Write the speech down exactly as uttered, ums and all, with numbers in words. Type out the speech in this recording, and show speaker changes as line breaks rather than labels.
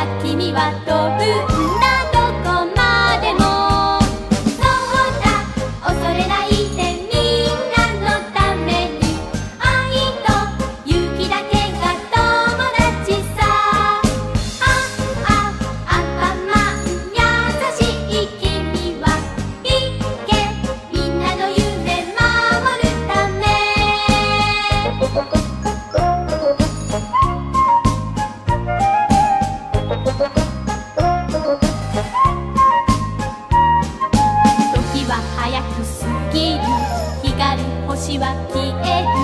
君は飛ぶんだどこまでも。そうだ恐れないでみんなのために、愛と勇気だけが友達さ。ああアンパンマン優しい君はいけみんなの夢守るため。時は早く過ぎる、光る星は消える。